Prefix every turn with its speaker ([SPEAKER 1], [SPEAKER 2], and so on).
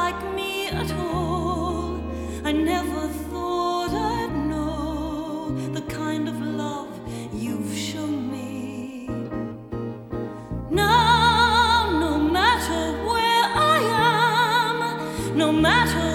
[SPEAKER 1] like me at all. I never thought I'd know the kind of love you've shown me. Now, no matter where I am, no matter